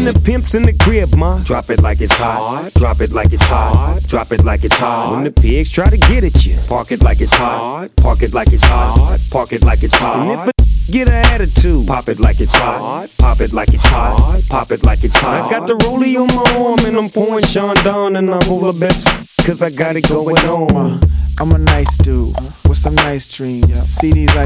when the pimp's in the crib, ma. Drop it like it's hot. Drop it like it's hot. Drop it like it's hot. When the pigs try to get at you, park it like it's hot. Park it like it's hot. Park it like it's hot. And if a get an attitude, pop it like it's hot. Pop it like it's hot. Pop it like it's hot. I got the rollie on my arm and I'm pouring Sean down and I'm over best cause I got it going on. I'm a nice dude with some nice dreams. See these